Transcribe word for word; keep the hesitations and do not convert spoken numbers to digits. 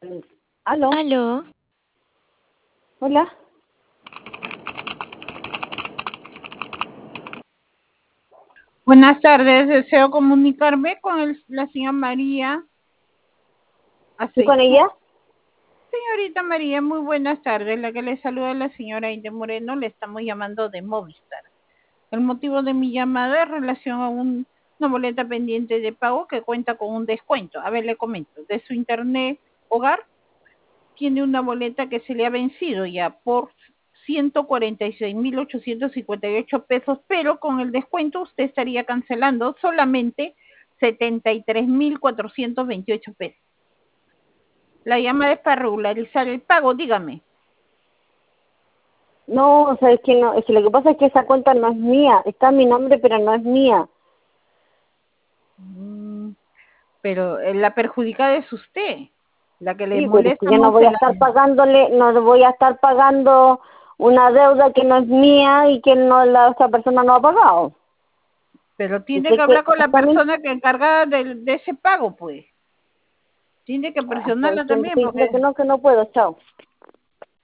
¿Aló? Aló, Hola. Buenas tardes, deseo comunicarme con el- la señora María ¿Sí con Aceitún. ella? Señorita María, muy buenas tardes. La que le saluda es la señora Inde Moreno, le estamos llamando de Movistar. El motivo de mi llamada es relación a un- una boleta pendiente de pago que cuenta con un descuento. A ver, le comento. De su internet hogar tiene una boleta que se le ha vencido ya por ciento cuarenta y seis mil ochocientos cincuenta y ocho pesos, pero con el descuento usted estaría cancelando solamente setenta y tres mil cuatrocientos veintiocho pesos. La llamada es para regularizar el pago, dígame. No, o sea, es que no, es que lo que pasa es que esa cuenta no es mía, está mi nombre, pero no es mía. Mm, pero eh, la perjudicada es usted, la que le Sí, pero es que molesta yo no no voy se a la... estar pagándole, no voy a estar pagando una deuda que no es mía y que no la esa persona no ha pagado. Pero Yo tiene sé que que hablar con la justamente, persona que encargada de, de ese pago, pues. Tiene que ah, sabes presionarla que me también, estoy diciendo porque que no, que no puedo, chao.